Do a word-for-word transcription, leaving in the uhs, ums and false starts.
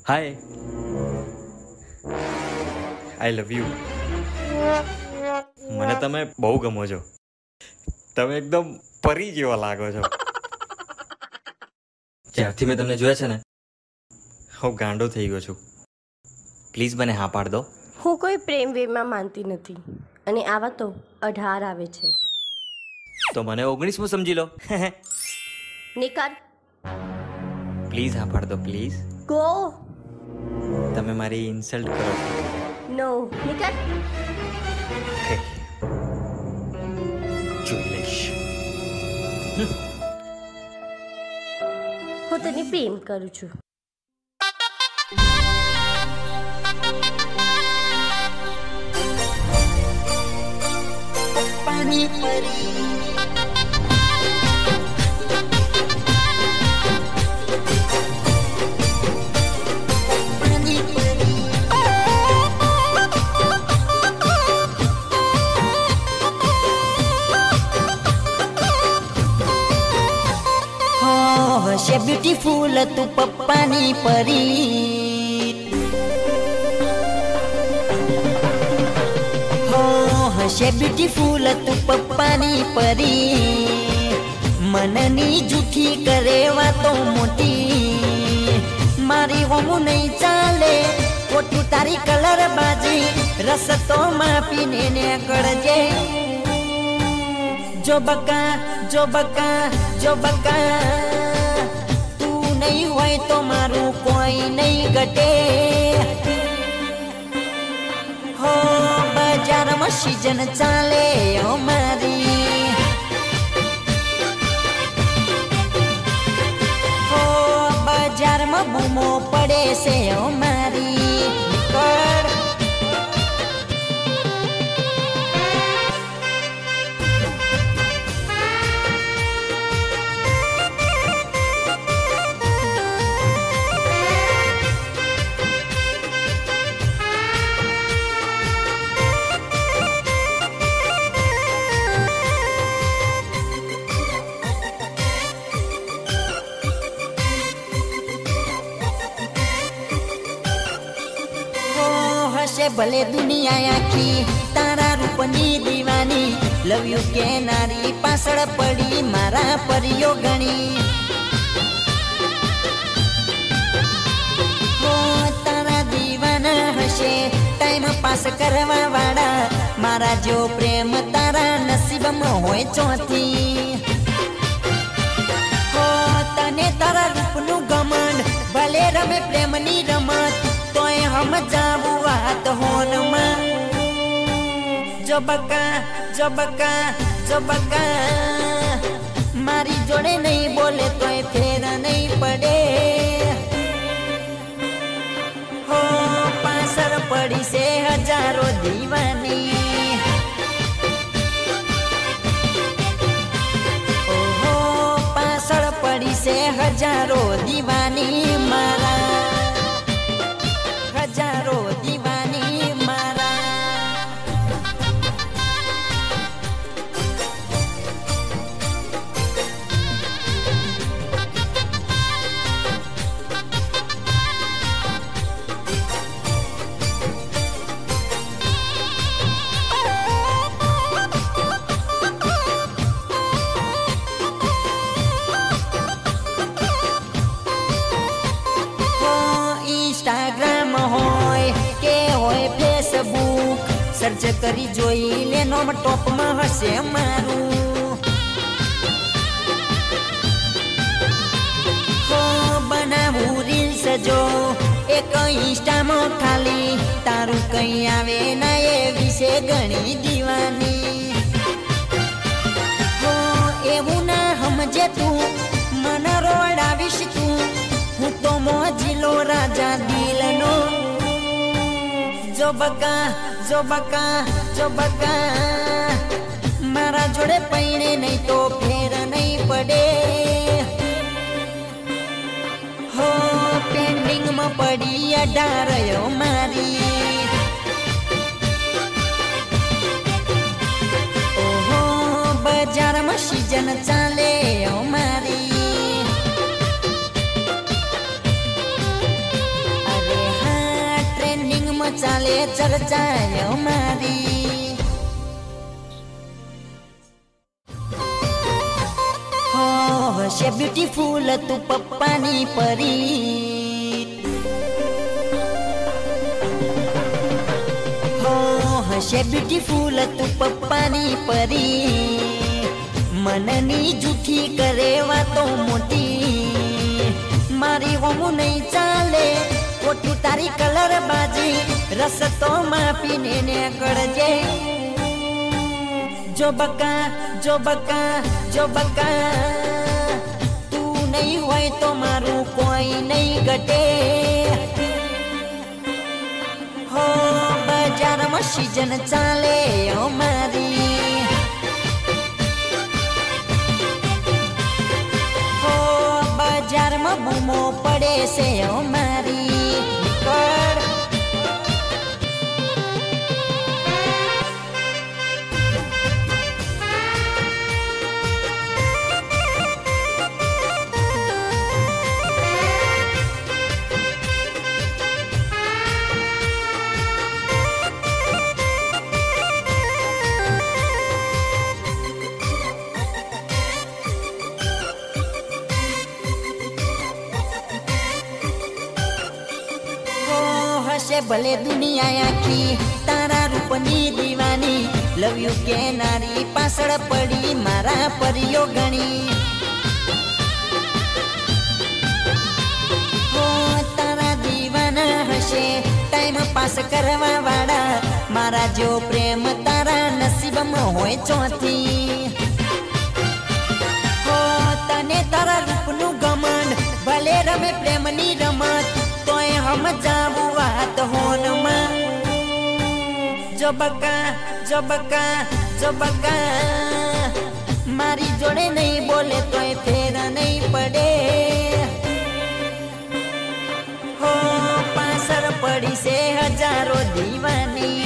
Hi, I love you. મને તમે બહુ ગમો છો. તમે એકદમ પરી જેવા લાગો છો. જ્યારથી મેં તમને જોયા છે ને, હું ગાંડો થઈ ગયો છું. પ્લીઝ મને હા પાડ દો. હું કોઈ પ્રેમ વેમાં માનતી નથી અને આવા તો અઢાર આવે છે. તો મને ઓગણીસમું સમજી લો. નિકાર પ્લીઝ હા પાડ દો પ્લીઝ. ગો. તમે મારી ઇન્સલ્ટ કરો. નો નિકાર. જોઈ લઈશ. હું તને પ્રેમ કરું છું. પાણી પરી હશે બ્યુટીફુલ તું પપ્પાની પરી હો હશે બ્યુટીફુલ તું પપ્પાની પરી મનની જૂઠી કરે વાતો મોટી મારી હોમું નહીં ચાલે ખોટી તારી કલર બાજી રસતો માપીને ને કળજે જો બકા જો બકા જો બકા નહીં હોય તો મારું કોઈ નહીં ઘટે હો બજારમાં સિઝન ચાલે અમારી હો બજારમાં બૂમો પડે છે અમારી કર ભલે દુનિયા આખી તારા રૂપની દીવાની લવ યુ કે નારી પાછળ પડી મારા પરિયો ગણી હો તારા દીવાના હશે ટાઈમ પાસ કરવા વાળા મારા જો પ્રેમ તારા નસીબમાં હોય ચોથી હો તને તારા રૂપનું ગમંડ ભલે રમે પ્રેમની રમત તોય હમ જાવું વાત હોનમાં જો બકા જો બકા જો બકા મારી જોડે નહીં બોલે તોય ફેર નહીં પડે હો પાછળ પડી છે હજારો દીવાની ઓહો પાછળ પડી છે હજારો દીવાની મારા હજારો દીવાની મારા ઇન્સ્ટાગ્રામ હોય કે હોય ફેસબુક સર્ચ કરી જોઈ લેનો ટોપમાં હશે મારું હો બનાવું રીલ્સ જો એક ઇન્સ્ટામાં ખાલી તારું કઈ આવે ના એ વિશે ઘણી દીવાની હો એવું ના સમજે તું મન રોડાવીશ તું હું તો મોજીલો રાજા દિલનો જો બકા જો બકા જો બકા મારા જોડે પૈણે નહીં તો ફેર નહીં પડે હો પેન્ડિંગમાં પડી અઢારયો મારી ઓહો બજારમાં સિઝન ચાલે અમારી ચાલે ચર્ચા મારી હો હશે બ્યુટીફુલ તું પપ્પાની પરી હો હશે બ્યુટીફુલ તું પપ્પાની પરી मननी जूठी करे वातो मोटी मारी होमू नहीं चाले कोटी तारी कलर बाजी रसतो में पीने ने कड़जे जो बका जो बका जो बका तू नहीं होय तो मारू कोई नहीं गटे हो बाजार में सीजन चाले ओ मारी बाजार में बूमो पड़े से ओ मारी निकल भले दुनिया आखी तारा रूपनी दीवानी लव यू के नारी पासड़ पड़ी मारा परियो गणी हो तारा दीवाना हशे टाइम पास करवा वाड़ा मारा जो प्रेम तारा नसीब में होय चौथी हो तने तारा रूपनु गमन भले रमे प्रेमनी रमत तोय हम जाबू वात होन में जो बका जो बका जो बका मारी जोड़े नहीं बोले तोय फेरा नहीं पड़े हो पासर पड़ी से हजारों दीवानी